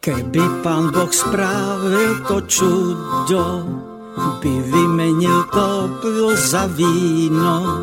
Keby Pán Boh spravil to čudo, by vymenil toplo za víno.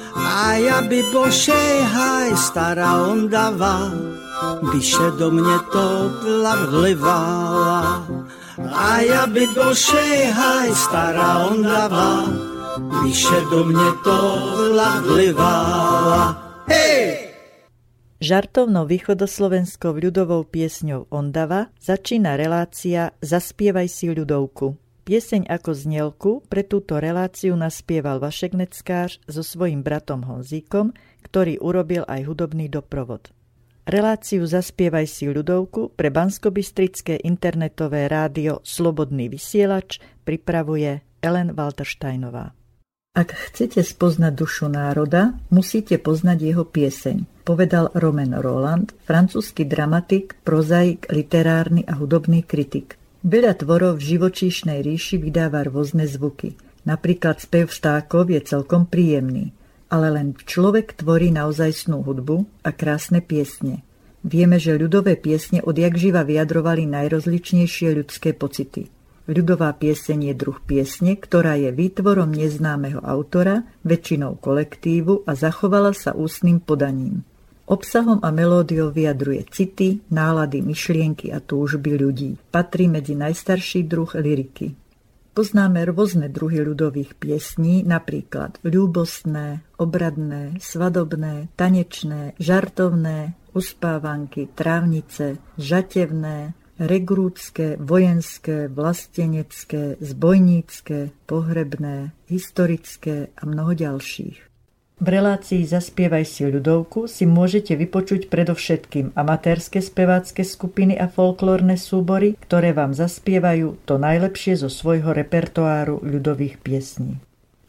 A ja by bol šejhaj, stará Ondava, by še do mne topla vlivala. A ja by bol šejhaj, stará Ondava, by še do mne topla vlivala. Hej! Žartovnou východoslovenskou ľudovou piesňou Ondava začína relácia Zaspievaj si ľudovku. Pieseň ako znielku pre túto reláciu naspieval Vašek Neckář so svojím bratom Honzíkom, ktorý urobil aj hudobný doprovod. Reláciu Zaspievaj si ľudovku pre banskobystrické internetové rádio Slobodný vysielač pripravuje Ellen Waltersteinová. Ak chcete spoznať dušu národa, musíte poznať jeho pieseň, povedal Romain Rolland, francúzsky dramatik, prozaik, literárny a hudobný kritik. Veľa tvorov v živočíšnej ríši vydáva rôzne zvuky. Napríklad spev vtákov je celkom príjemný, ale len človek tvorí naozajstnú hudbu a krásne piesne. Vieme, že ľudové piesne odjakživa vyjadrovali najrozličnejšie ľudské pocity. Ľudová pieseň je druh piesne, ktorá je výtvorom neznámeho autora, väčšinou kolektívu a zachovala sa ústnym podaním. Obsahom a melódiou vyjadruje city, nálady, myšlienky a túžby ľudí. Patrí medzi najstarší druh lyriky. Poznáme rôzne druhy ľudových piesní, napríklad ľúbostné, obradné, svadobné, tanečné, žartovné, uspávanky, trávnice, žatevné, regrútske, vojenské, vlastenecké, zbojnícke, pohrebné, historické a mnoho ďalších. V relácii Zaspievaj si ľudovku si môžete vypočuť predovšetkým amatérske spevácke skupiny a folklórne súbory, ktoré vám zaspievajú to najlepšie zo svojho repertoáru ľudových piesní.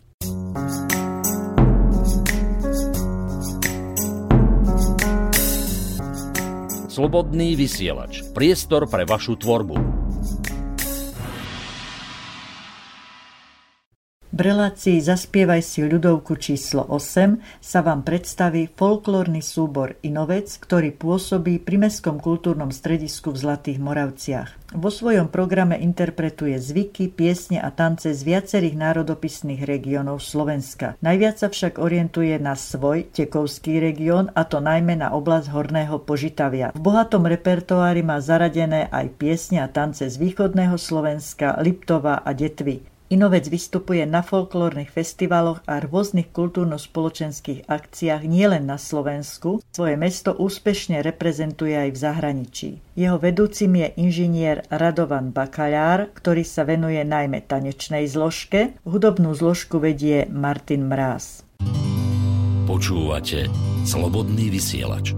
Slobodný vysielač. Priestor pre vašu tvorbu. V relácii Zaspievaj si ľudovku číslo 8 sa vám predstaví folklórny súbor Inovec, ktorý pôsobí pri Mestskom kultúrnom stredisku v Zlatých Moravciach. Vo svojom programe interpretuje zvyky, piesne a tance z viacerých národopisných regiónov Slovenska. Najviac sa však orientuje na svoj tekovský región, a to najmä na oblasť Horného Požitavia. V bohatom repertoári má zaradené aj piesne a tance z východného Slovenska, Liptova a Detvy. Inovec vystupuje na folklórnych festivaloch a rôznych kultúrno-spoločenských akciách nielen na Slovensku. Svoje mesto úspešne reprezentuje aj v zahraničí. Jeho vedúcim je inžinier Radovan Bakaľár, ktorý sa venuje najmä tanečnej zložke. Hudobnú zložku vedie Martin Mráz. Počúvate Slobodný vysielač.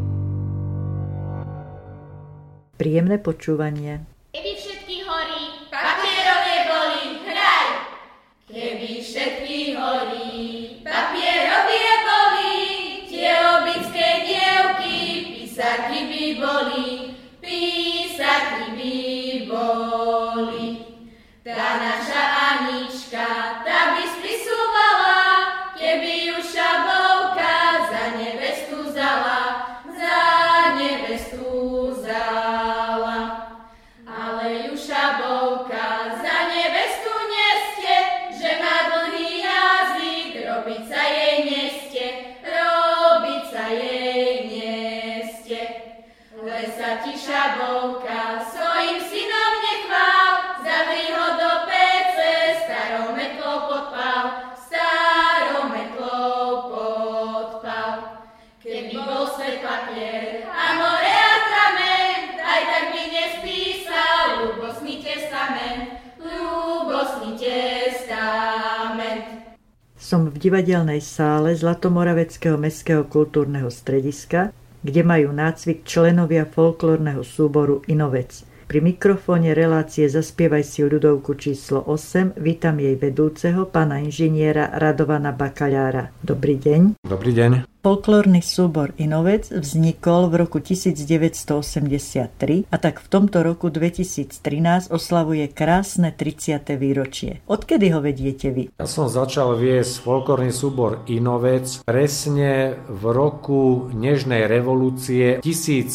Príjemné počúvanie. Keby všetky horí, papierové boli, hraj! Keby všetky horí, papierové boli, tie obytské dievky, písaky by boli, písaky by boli. Tá naša Anička, tá by spisúvala, keby ju šabovka za nevestu vzala, za nevestu vzala. Ale ju šabovka za nevestu neste, že má dlhý jazyk, robiť sa jej neste, robiť sa jej neste. Le sa ti šabovka svojim synom nechvál, zavri ho do pece, starou metlou podpal, starou metlou podpal. Keby bol svet papier a more a tramen, aj tak by nespísal ľúbostný testament, ľúbostný testament. Som v divadelnej sále Zlatomoraveckého mestského kultúrneho strediska, kde majú nácvik členovia folklórneho súboru Inovec. Pri mikrofóne relácie Zaspievaj si ľudovku číslo 8 vítam jej vedúceho, pána inžiniera Radovana Bakaľára. Dobrý deň. Dobrý deň. Folklórny súbor Inovec vznikol v roku 1983 a tak v tomto roku 2013 oslavuje krásne 30. výročie. Odkedy ho vediete vy? Ja som začal viesť folklórny súbor Inovec presne v roku Nežnej revolúcie 1993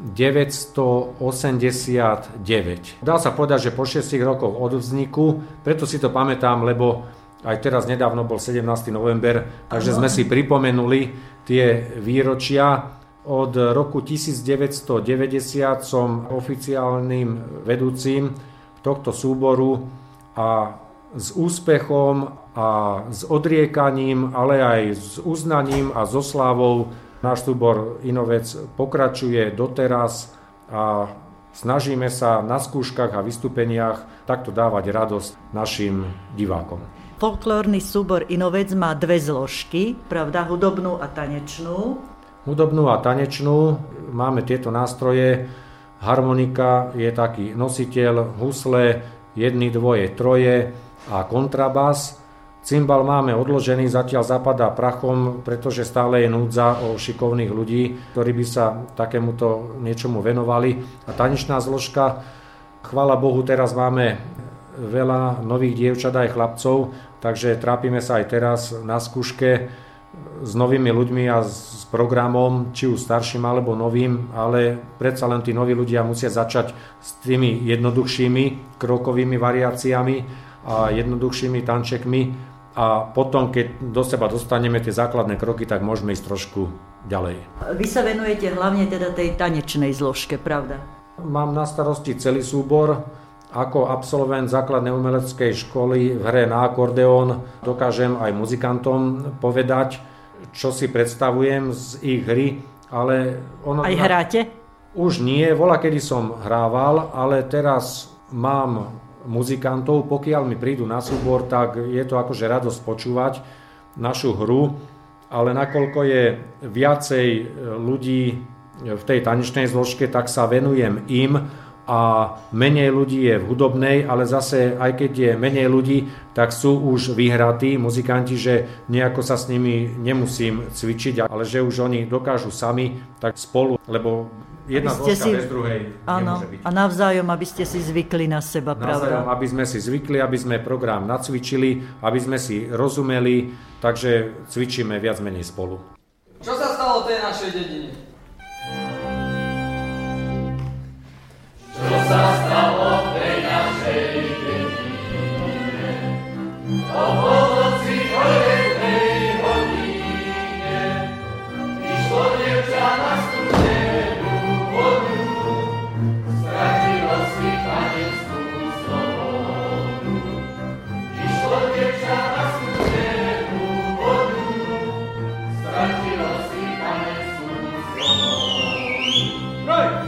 1989. Dá sa povedať, že po 6 rokoch od vzniku, preto si to pamätám, lebo aj teraz nedávno bol 17. november, takže sme si pripomenuli tie výročia. Od roku 1990 som oficiálnym vedúcim tohto súboru a s úspechom a s odriekaním, ale aj s uznaním a so slávou náš súbor Inovec pokračuje doteraz a snažíme sa na skúškach a vystúpeniach takto dávať radosť našim divákom. Folklórny súbor Inovec má dve zložky, pravda, hudobnú a tanečnú. Hudobnú a tanečnú, máme tieto nástroje, harmonika je taký nositeľ, husle, 1, 2, 3 a kontrabas. Cymbal máme odložený, zatiaľ zapadá prachom, pretože stále je núdza o šikovných ľudí, ktorí by sa takémuto niečomu venovali. A tanečná zložka, chvála Bohu, teraz máme veľa nových dievčat aj chlapcov, takže trápime sa aj teraz na skúške s novými ľuďmi a s programom, či už starším alebo novým, ale predsa len tí noví ľudia musia začať s tými jednoduchšími krokovými variáciami a jednoduchšími tančekmi a potom, keď do seba dostaneme tie základné kroky, tak môžeme ísť trošku ďalej. Vy sa venujete hlavne teda tej tanečnej zložke, pravda? Mám na starosti celý súbor. Ako absolvent základnej umeleckej školy v hre na akordeón dokážem aj muzikantom povedať, čo si predstavujem z ich hry, ale Aj hráte? Už nie, voľakedy som hrával, ale teraz mám muzikantov, pokiaľ mi prídu na súbor, tak je to akože radosť počúvať našu hru, ale nakoľko je viacej ľudí v tej tanečnej zložke, tak sa venujem im a menej ľudí je v hudobnej, ale zase aj keď je menej ľudí, tak sú už vyhratí muzikanti, že nejako sa s nimi nemusím cvičiť, ale že už oni dokážu sami, tak spolu, lebo jedna zložka bez druhej nemôže byť. A navzájom, aby ste si zvykli na seba, pravda? Navzájom, aby sme si zvykli, aby sme program nacvičili, aby sme si rozumeli, takže cvičíme viac menej spolu. Čo sa stalo v tej našej dedine? Čo sa stalo v tej našej dedine? O polnoci o jednej hodine išlo dievča na studenú vodu, stratilo si panenskú slobodu. Išlo dievča na studenú vodu, stratilo si panenskú slobodu.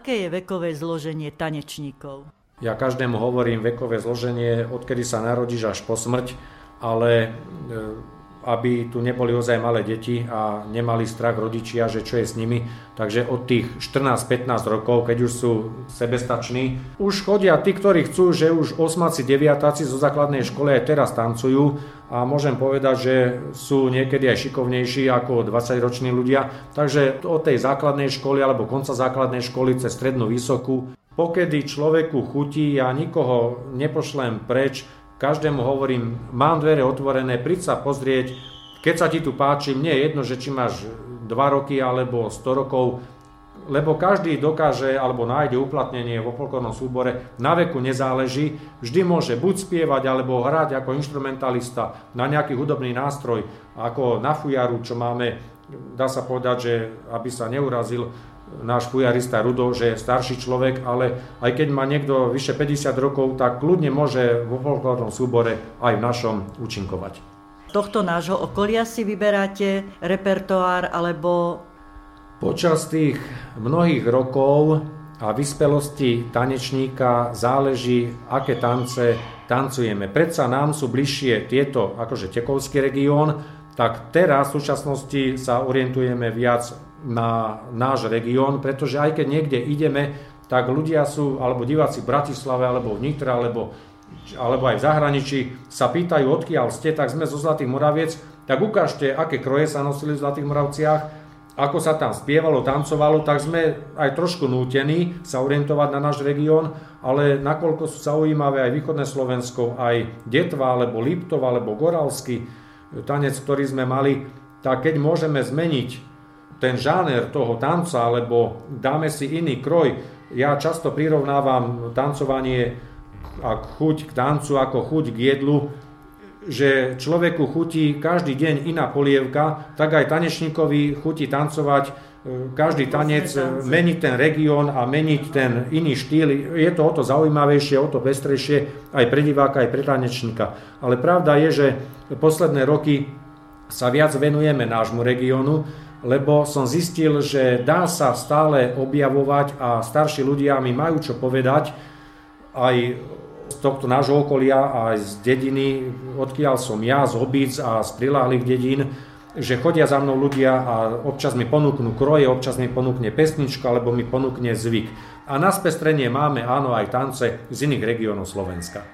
Aké je vekové zloženie tanečníkov? Ja každému hovorím vekové zloženie, odkedy sa narodíš až po smrť, ale aby tu neboli ozaj malé deti a nemali strach rodičia, že čo je s nimi. Takže od tých 14-15 rokov, keď už sú sebestační, už chodia tí, ktorí chcú, že už osmáci, deviatáci zo základnej školy aj teraz tancujú a môžem povedať, že sú niekedy aj šikovnejší ako 20-roční ľudia. Takže od tej základnej školy alebo konca základnej školy cez strednú vysokú, pokedy človeku chutí, ja nikoho nepošlem preč, každému hovorím, mám dvere otvorené, príď sa pozrieť, keď sa ti tu páči, mne je jedno, že či máš 2 roky alebo 100 rokov, lebo každý dokáže alebo nájde uplatnenie v folklórnom súbore, na veku nezáleží, vždy môže buď spievať alebo hrať ako inštrumentalista na nejaký hudobný nástroj, ako na fujaru, čo máme, dá sa povedať, že aby sa neurazil náš fujarista Rudo, že je starší človek, ale aj keď má niekto vyše 50 rokov, tak kľudne môže vo folklórnom súbore aj v našom účinkovať. Tohto nášho okolia si vyberáte repertoár alebo... Počas tých mnohých rokov a vyspelosti tanečníka záleží, aké tance tancujeme. Predsa nám sú bližšie tieto, akože Tekovský región, tak teraz v súčasnosti sa orientujeme viac na náš región, pretože aj keď niekde ideme, tak ľudia sú, alebo diváci v Bratislave, alebo v Nitre, alebo aj v zahraničí, sa pýtajú, odkiaľ ste, tak sme zo Zlatých Moraviec, tak ukážte, aké kroje sa nosili v Zlatých Moravciach, ako sa tam spievalo, tancovalo, tak sme aj trošku nútení sa orientovať na náš región, ale nakoľko sú zaujímavé aj východné Slovensko, aj Detva, alebo Liptov, alebo Goralský tanec, ktorý sme mali, tak keď môžeme zmeniť ten žáner toho tanca, alebo dáme si iný kroj. Ja často prirovnávam tancovanie a chuť k tancu ako chuť k jedlu, že človeku chutí každý deň iná polievka, tak aj tanečníkovi chutí tancovať každý tanec, meniť ten región a meniť ten iný štýl. Je to o to zaujímavejšie, o to pestrejšie aj pre diváka, aj pre tanečníka. Ale pravda je, že posledné roky sa viac venujeme nášmu regiónu, lebo som zistil, že dá sa stále objavovať a starší ľudia mi majú čo povedať aj z tohto nášho okolia, aj z dediny, odkiaľ som ja, z Hobíc a z priláhlych dedín, že chodia za mnou ľudia a občas mi ponúknú kroje, občas mi ponúkne pesnička, alebo mi ponúkne zvyk. A na spestrenie máme, áno, aj tance z iných regiónov Slovenska.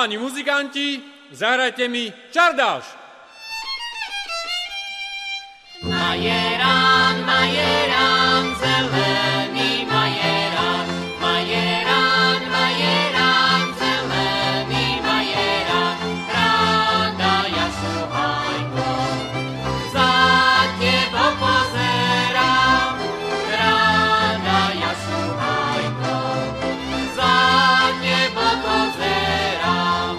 Páni muzikanti, zahrajte mi Čardáš. Majerán, majerán, zelený majerán, majerán, majerán, zelený majerán, ráda ja sluhajko, za tebo pozerám, ráda ja sluhajko, za tebo pozerám.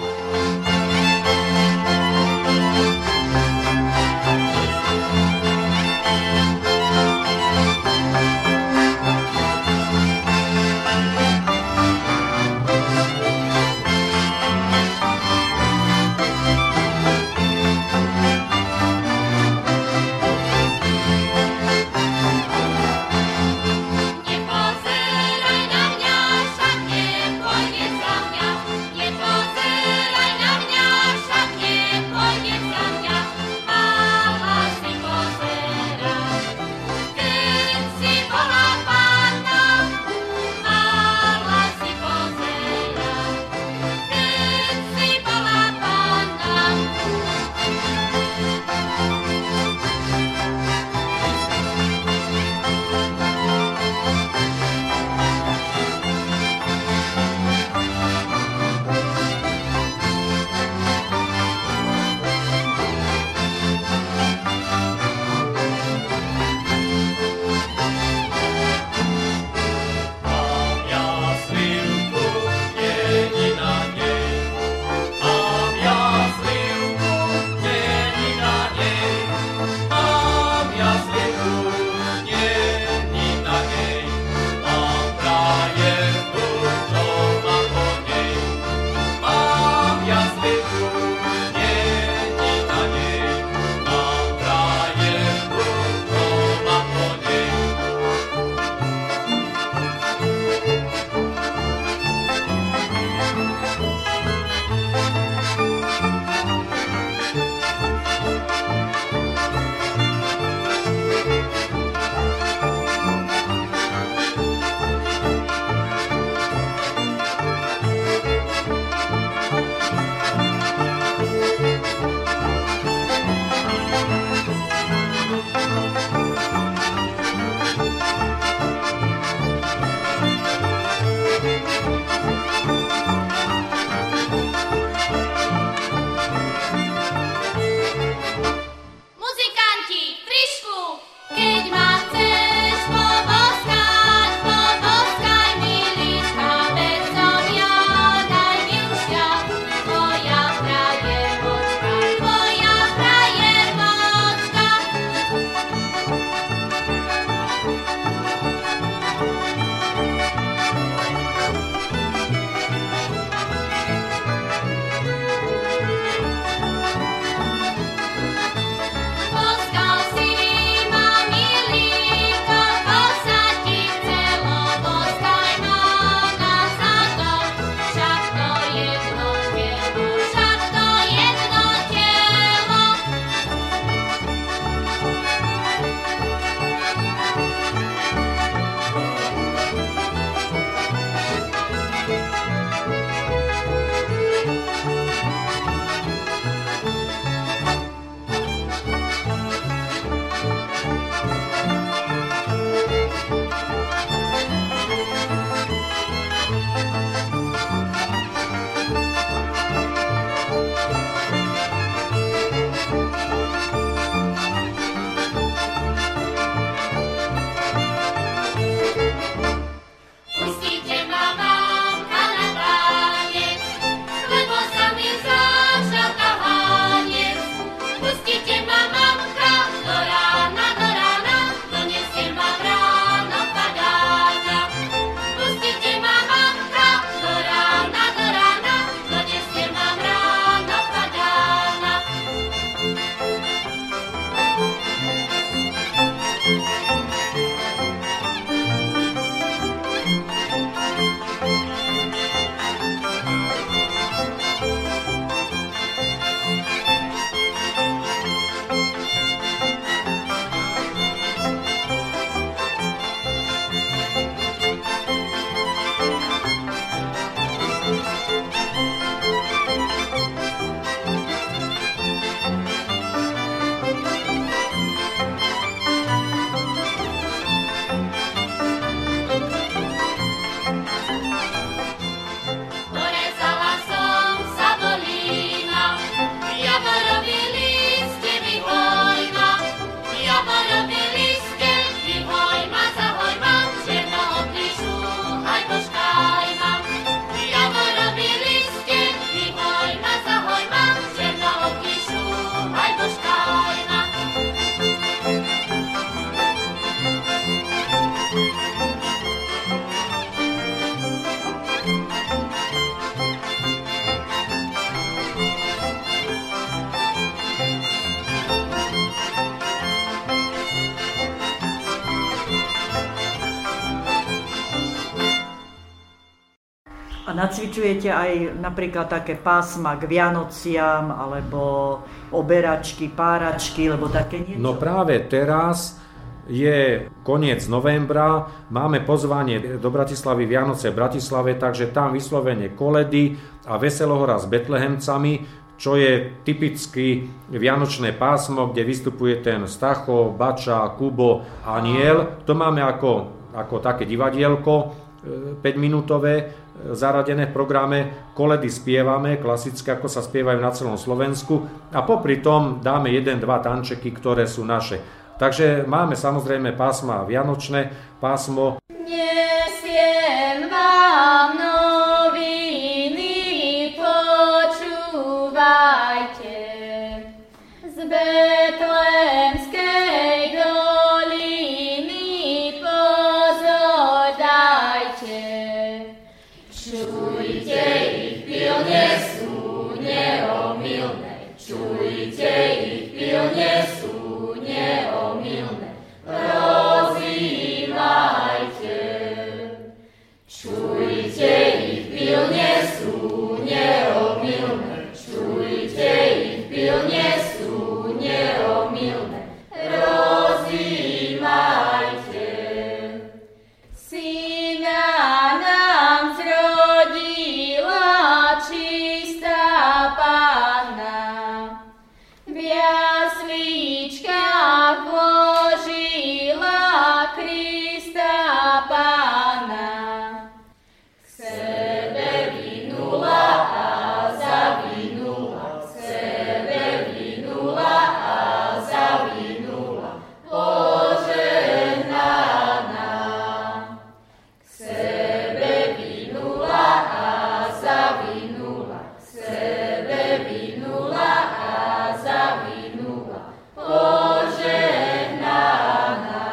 A nacvičujete aj napríklad také pásma k Vianociam, alebo oberačky, páračky, alebo také niečo? No práve teraz je koniec novembra, máme pozvanie do Bratislavy Vianoce v Bratislave, takže tam vyslovene koledy a veselohra s Betlehemcami, čo je typicky vianočné pásmo, kde vystupuje ten Stacho, Bača, Kubo, Aniel. To máme ako také divadielko 5-minútové, zaradené v programe, koledy spievame, klasické, ako sa spievajú na celom Slovensku a popri tom dáme 1-2 tančeky, ktoré sú naše. Takže máme samozrejme pásma vianočné, pásmo. Nesiem vám noviny, počúvajte, z Betlehemskej doliny pozor dajte. Čujte, ich pilne sú neomylné, čujte, ich pilne sú neomylné, rozjímajte. Čujte, ich pilne sú neomylné, čujte, ich pilne sú neomylné, rozjímajte. Syna nám zrodila čistá Panna, v jasličkách vložila Krista Pána. K sebe vinula a zavinula, k sebe vinula a zavinula, požehnaná. K sebe vinula a zavinula, k sebe vinula a zavinula, požehnaná.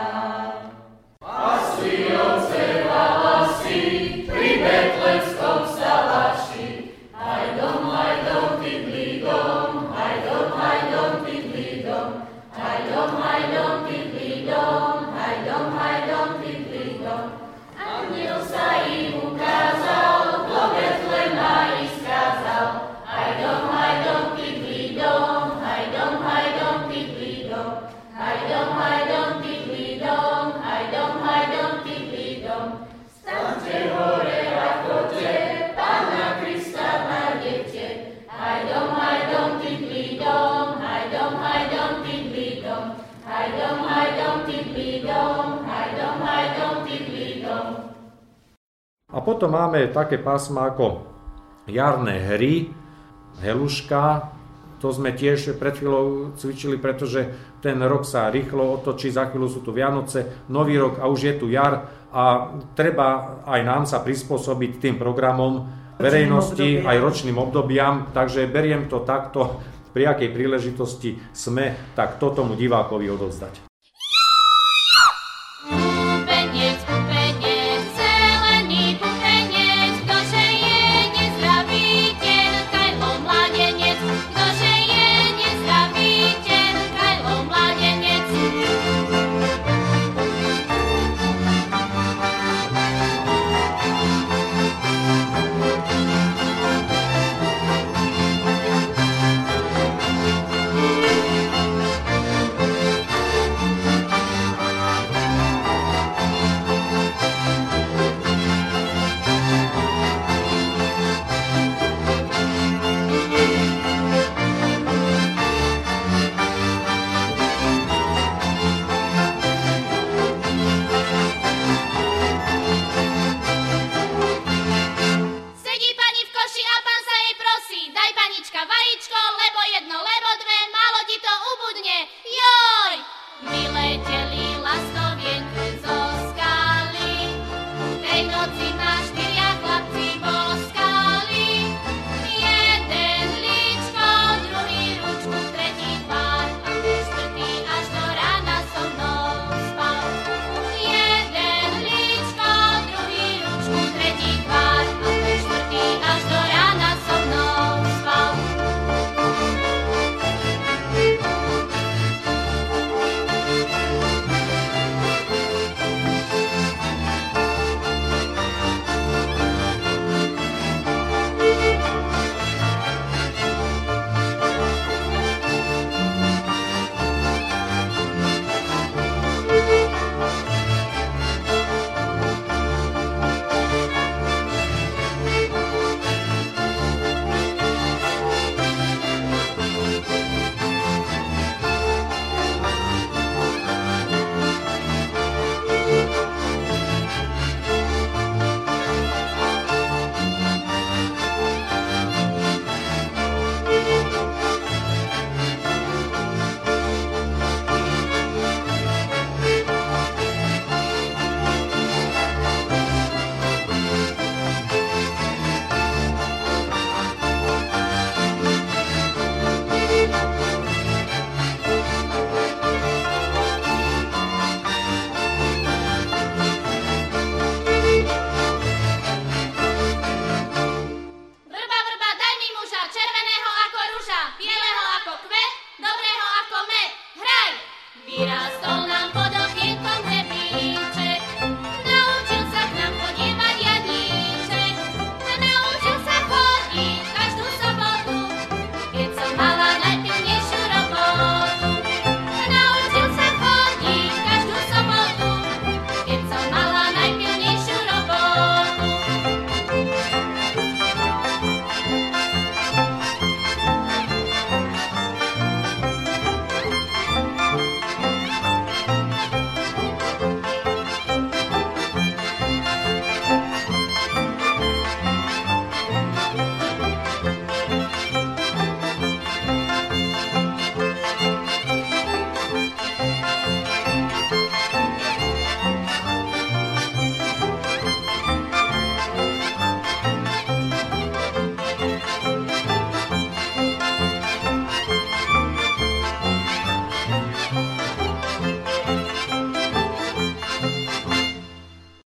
Pasli ovceva hlasy pri betlehemskom salaši, hajdom, hajdom, tidlidom, hajdom, hajdom, tidlidom, hajdom, hajdom, tidlidom, hajdom, hajdom, tidlidom. Anjel sa im ukázal, do Betlema ich skázal, hajdom, hajdom, tidlidom, hajdom, hajdom, tidlidom, hajdom, hajdom, tidlidom, hajdom, hajdom, tidlidom. Staňte hore a chodte, Pána Krista nájdete, hajdom, hajdom, tidlidom, hajdom, hajdom, tidlidom, hajdom, hajdom, tidlidom, hajdom, hajdom, tidlidom. A potom máme také pásma ako jarné hry, heluška, to sme tiež pred chvíľou cvičili, pretože ten rok sa rýchlo otočí, za chvíľu sú tu Vianoce, Nový rok a už je tu jar a treba aj nám sa prispôsobiť tým programom verejnosti, aj ročným obdobiam, takže beriem to takto, pri akej príležitosti sme, tak to tomu divákovi odovzdať. Pupenec, pupenec, zelený pupenec, ktože je nezdravý ten Kajlo mladenec, ktože je nezdravý ten Kajlo mladenec.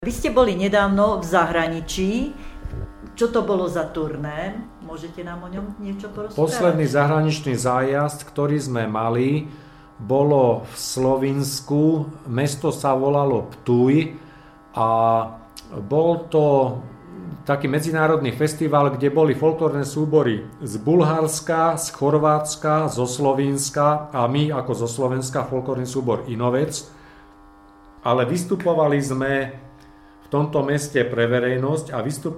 Vy ste boli nedávno v zahraničí. Čo to bolo za turné? Môžete nám o ňom niečo porozprávať? Posledný zahraničný zájazd, ktorý sme mali, bolo v Slovinsku. Mesto sa volalo Ptuj a bol to taký medzinárodný festival, kde boli folklórne súbory z Bulharska, z Chorvátska, zo Slovenska a my ako zo Slovenska folklórny súbor Inovec. Ale vystupovali sme v tomto meste pre verejnosť a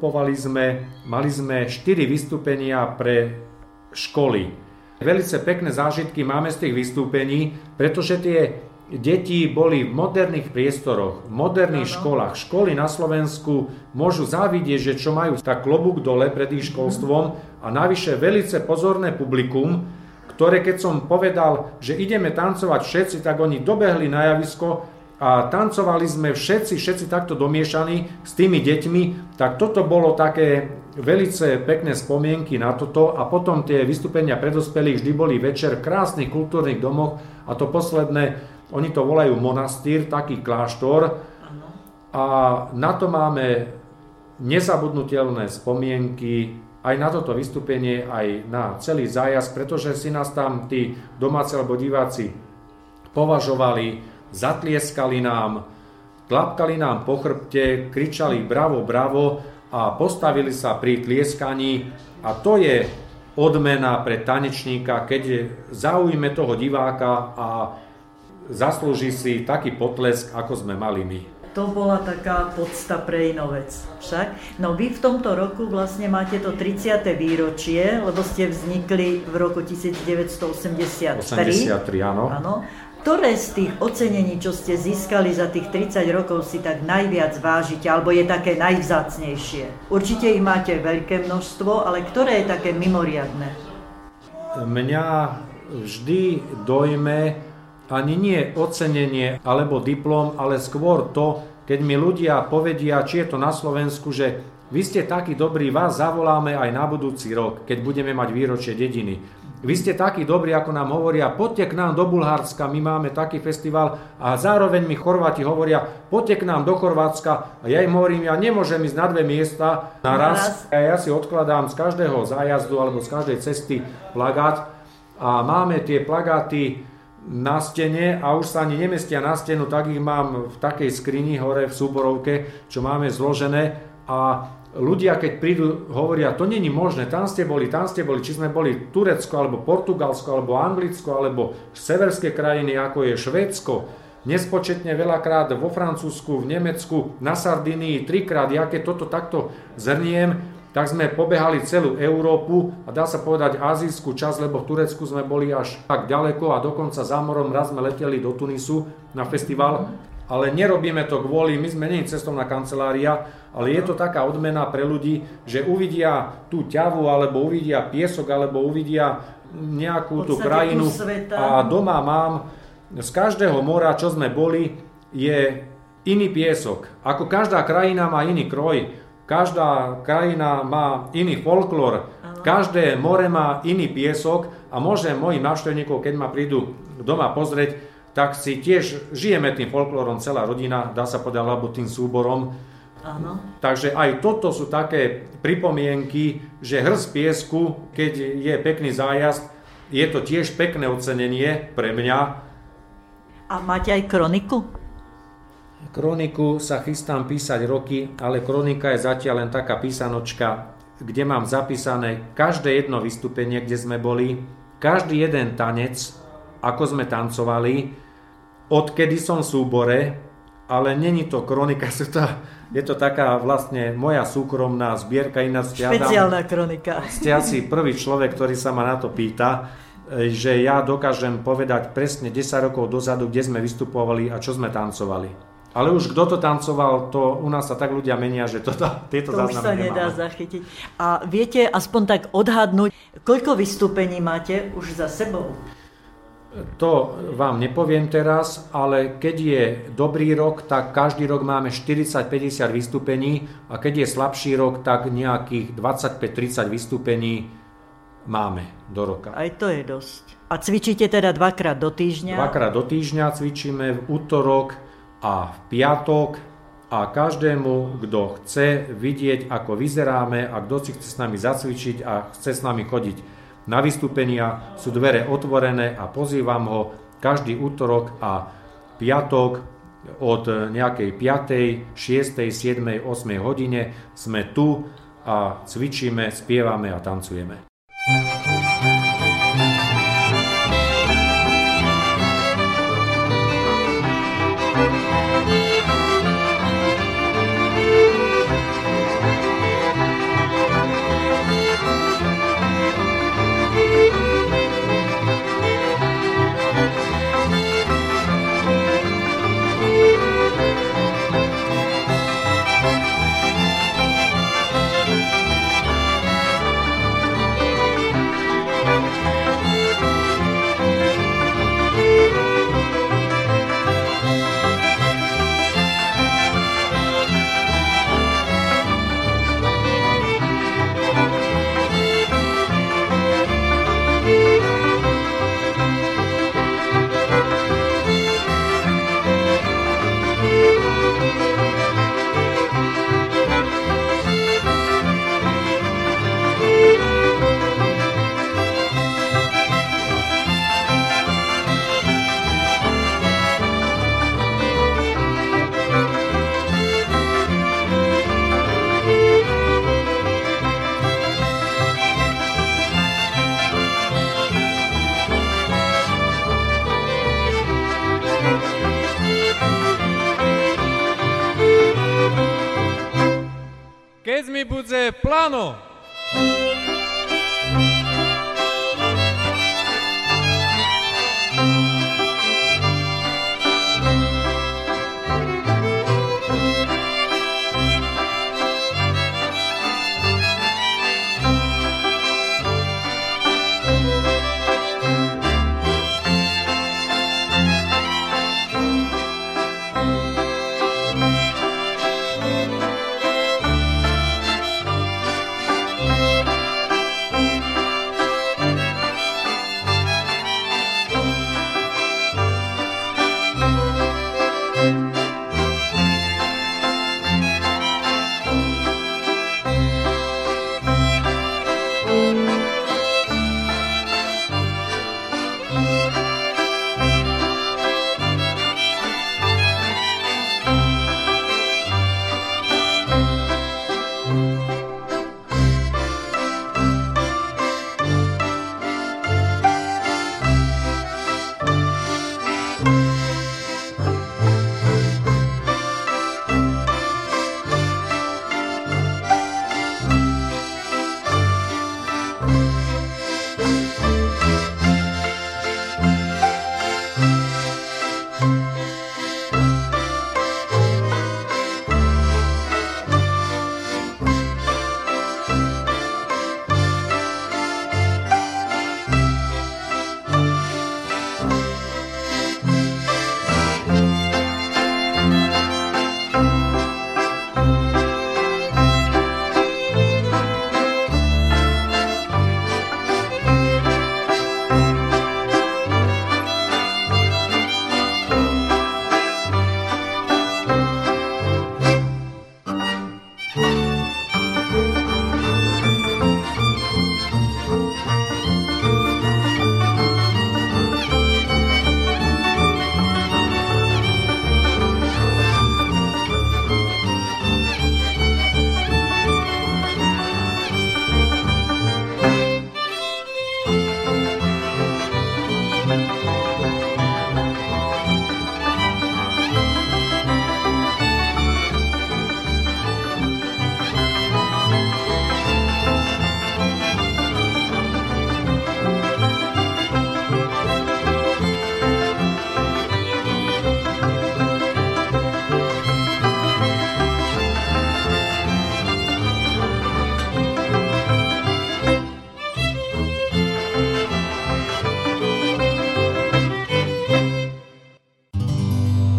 mali sme 4 vystúpenia pre školy. Velice pekné zážitky máme z tých vystúpení, pretože tie deti boli v moderných priestoroch, v moderných školách. Školy na Slovensku môžu závidieť, že čo majú tak klobúk dole pred ich školstvom a navyše velice pozorné publikum, ktoré keď som povedal, že ideme tancovať všetci, tak oni dobehli na javisko a tancovali sme všetci takto domiešaní s tými deťmi, tak toto bolo také velice pekné spomienky na toto a potom tie vystúpenia pre dospelých vždy boli večer v krásnych kultúrnych domoch a to posledné, oni to volajú monastýr, taký kláštor a na to máme nezabudnutelné spomienky aj na toto vystúpenie, aj na celý zájazd, pretože si nás tam tí domáci alebo diváci považovali, zatlieskali nám, tlapkali nám po chrbte, kričali bravo, bravo a postavili sa pri tlieskaní a to je odmena pre tanečníka, keď zaujme toho diváka a zaslúži si taký potlesk, ako sme mali my. To bola taká podsta pre Inovec však. No vy v tomto roku vlastne máte to 30. výročie, lebo ste vznikli v roku 1983. 83, áno. Áno. Ktoré z tých ocenení, čo ste získali za tých 30 rokov, si tak najviac vážite, alebo je také najvzácnejšie? Určite ich máte veľké množstvo, ale ktoré je také mimoriadne? Mňa vždy dojme ani nie ocenenie alebo diplom, ale skôr to, keď mi ľudia povedia, či je to na Slovensku, že vy ste takí dobrí, vás zavoláme aj na budúci rok, keď budeme mať výročie dediny. Vy ste takí dobrí, ako nám hovoria, poďte k nám do Bulharska, my máme taký festival a zároveň mi Chorváti hovoria, poďte k nám do Chorvátska a ja im hovorím, ja nemôžem ísť na 2 miesta naraz. A ja si odkladám z každého zájazdu alebo z každej cesty plagát a máme tie plagáty na stene a už sa ani nemestia na stenu, tak ich mám v takej skrini hore v súborovke, čo máme zložené a ľudia, keď prídu, hovoria, to není možné, tam ste boli, či sme boli Turecko, alebo Portugalsko, alebo Anglicko, alebo severské krajiny, ako je Švédsko, nespočetne veľakrát vo Francúzsku, v Nemecku, na Sardinii, 3-krát, ja keď toto takto zhrniem, tak sme pobehali celú Európu a dá sa povedať azijskú časť, lebo v Turecku sme boli až tak ďaleko a dokonca za morom raz sme leteli do Tunisu na festival, ale nerobíme to kvôli, my sme nie cestovná kancelária, ale je to taká odmena pre ľudí, že uvidia tú ťavu, alebo uvidia piesok, alebo uvidia nejakú tú krajinu a doma mám z každého mora, čo sme boli, je iný piesok. Ako každá krajina má iný kroj, každá krajina má iný folklór, každé more má iný piesok a môžem mojim návštevníkom, keď ma prídu doma pozrieť, tak si tiež žijeme tým folklórom, celá rodina, dá sa povedať, alebo tým súborom. Áno. Takže aj toto sú také pripomienky, že hrst piesku, keď je pekný zájazd, je to tiež pekné ocenenie pre mňa. A máte aj kroniku? Kroniku sa chystám písať roky, ale kronika je zatiaľ len taká písanočka, kde mám zapísané každé jedno vystúpenie, kde sme boli, každý jeden tanec, ako sme tancovali, odkedy som v súbore, ale není to kronika, je to taká vlastne moja súkromná zbierka, ináč špeciálna kronika. Ste asi prvý človek, ktorý sa ma na to pýta, že ja dokážem povedať presne 10 rokov dozadu, kde sme vystupovali a čo sme tancovali. Ale už kto to tancoval, to u nás sa tak ľudia menia, že tieto záznamy nemáme. To už sa nedá zachytiť. A viete aspoň tak odhadnúť, koľko vystúpení máte už za sebou? To vám nepoviem teraz, ale keď je dobrý rok, tak každý rok máme 40-50 vystúpení a keď je slabší rok, tak nejakých 25-30 vystúpení máme do roka. Aj to je dosť. A cvičíte teda 2-krát do týždňa? 2-krát do týždňa cvičíme v útorok a v piatok a každému, kto chce vidieť, ako vyzeráme a kto si chce s nami zacvičiť a chce s nami chodiť na vystúpenia, sú dvere otvorené a pozývam ho každý útorok a piatok od nejakej 5., 6., 7., 8. hodine sme tu a cvičíme, spievame a tancujeme. Keď mi bude plano.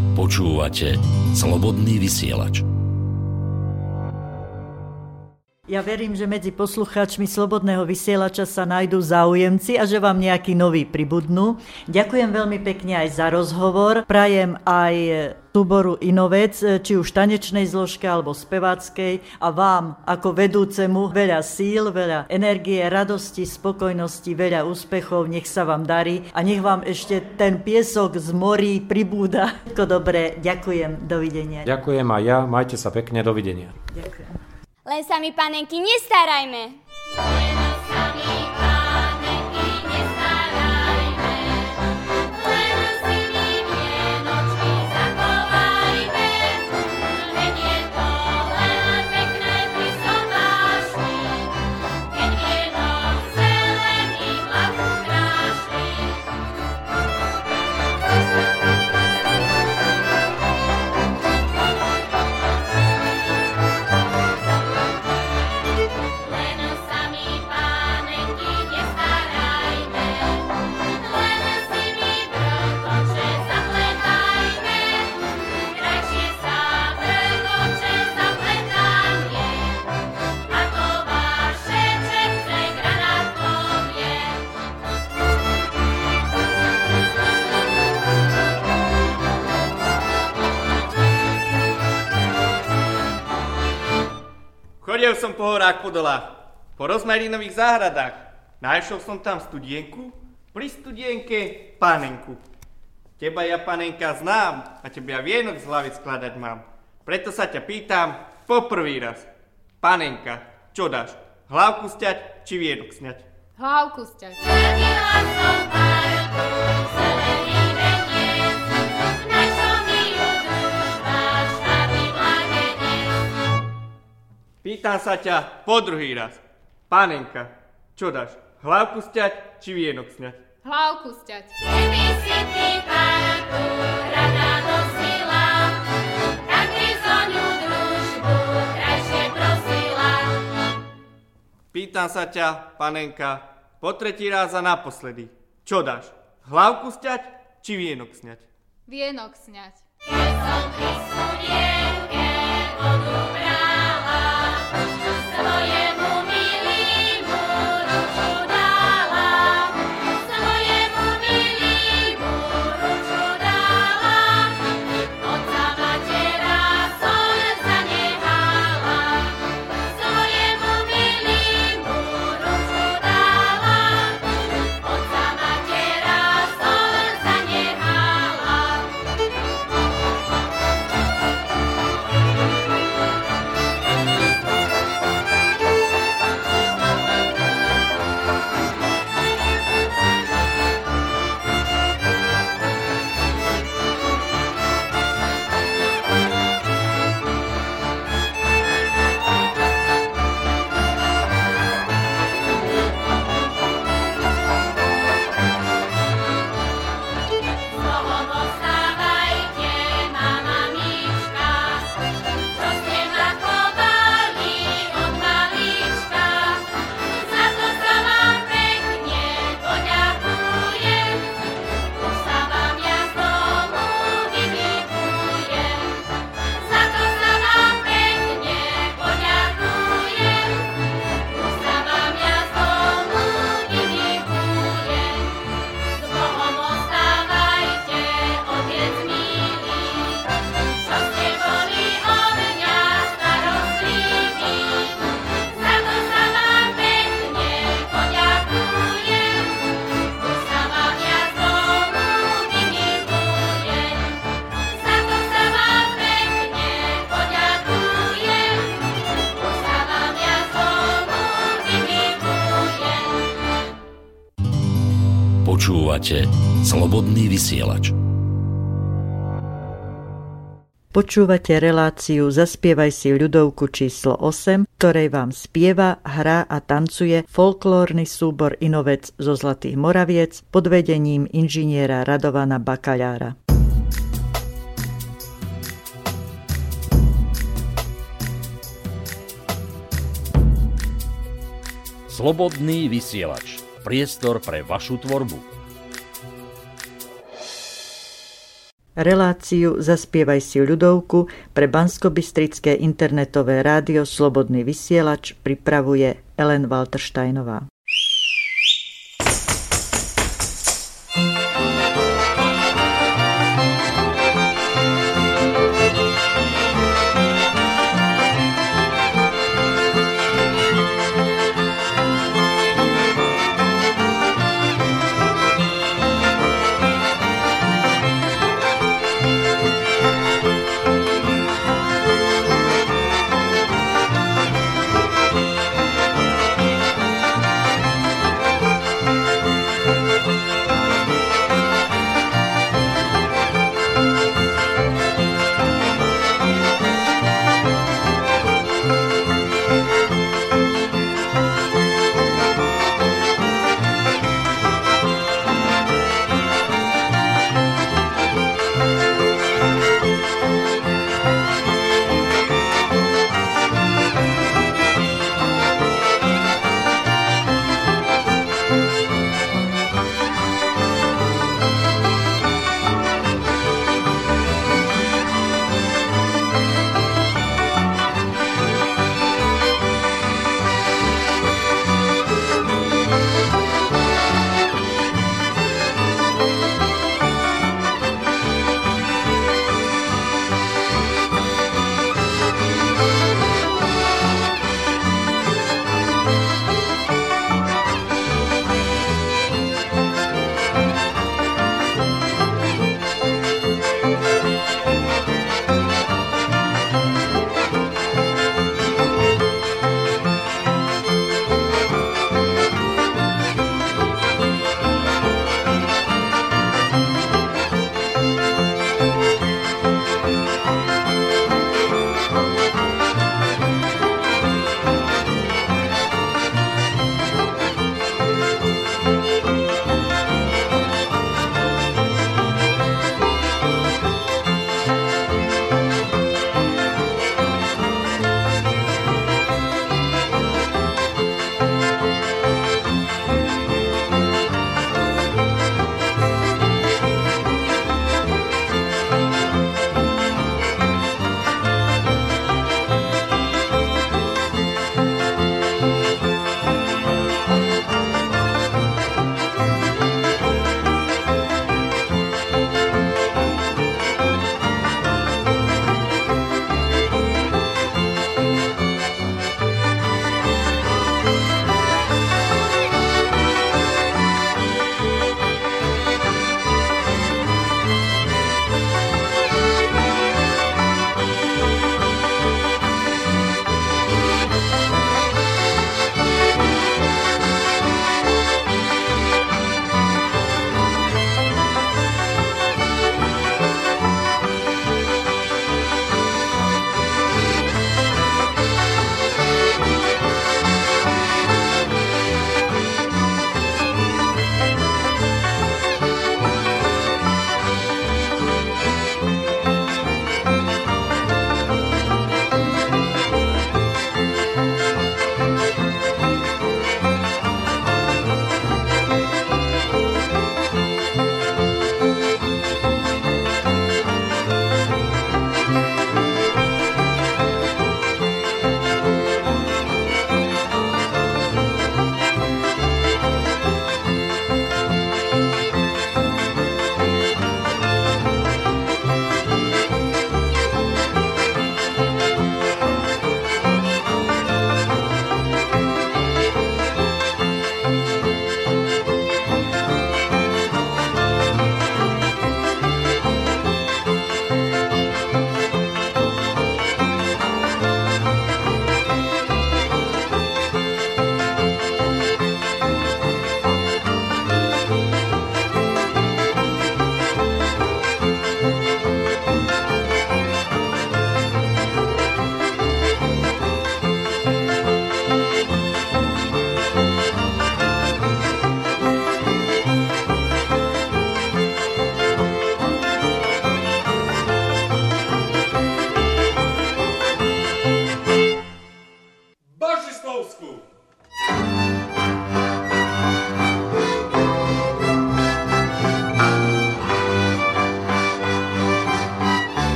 Počúvate Slobodný vysielač. Ja verím, že medzi poslucháčmi Slobodného vysielača sa nájdú záujemci a že vám nejakí noví pribudnú. Ďakujem veľmi pekne aj za rozhovor. Prajem aj súboru Inovec, či už tanečnej zložke alebo speváckej, a vám ako vedúcemu veľa síl, veľa energie, radosti, spokojnosti, veľa úspechov, nech sa vám darí a nech vám ešte ten piesok z morí pribúda. Všetko dobré, ďakujem, dovidenia. Ďakujem aj ja, majte sa pekne, dovidenia. Ďakujem. Len sa mi, panenky, nestarajme. Len sa mi, panenky, nestarajme. Len si mi vienočky zachovajme. Veď je to len pekné pri sobášni, keď vienok zelený hlavu krášli. Chodil som po horách, po dolách, po rozmarinových záhradách. Našiel som tam studienku, pri studienke panenku. Teba ja, panenka, znám a tebe ja vienok z hlavy skladať mám. Preto sa ťa pýtam po prvý raz. Panenka, čo dáš? Hlavku sťať či vienok sňať? Hlavku sťať. Zradila som parku, zelený veniec, našol mi ju družba, štátny mladenec. Pýtam sa ťa po druhý raz. Panenka, čo dáš? Hlavku sťať či vienok sňať? Hlavku sťať. Keby si ty parku rada nosila, tak by zo ňu družbu krajšie prosila. Pýtam sa ťa, panenka, po tretí raz a naposledy. Čo dáš? Hlavku sťať či vienok sňať? Vienok sňať. Keď som pri studienke vodu brala, svojemu milímu ruču dala. Svojemu milímu ruču dala. Otca matera som zanehala. Svojemu milímu ruču dala. Otca matera som zanehala. Slovom ostávajte, mama Miška, čo ste ma chovali od malička. Za to sa vám pekne poďakujem, už sa vám ja z domu vyvykujem. Za to sa vám pekne poďakujem, už sa vám ja z domu vyvykujem. S Bohom ostávajte, otec milý, čo ste boli o mňa starostliví. Za to sa vám pekne poďakujem, už sa vám ja z domu vyvykujem. Za to sa vám pekne poďakujem, už sa vám ja z domu vyvykujem. Počúvate Slobodný vysielač. Počúvate reláciu Zaspievaj si ľudovku číslo 8, ktorej vám spieva, hrá a tancuje folklórny súbor Inovec zo Zlatých Moraviec pod vedením inžiniera Radovana Bakaľára. Slobodný vysielač. Priestor pre vašu tvorbu. Reláciu Zaspievaj si ľudovku pre banskobystrické internetové rádio Slobodný vysielač pripravuje Ellen Waltersteinová.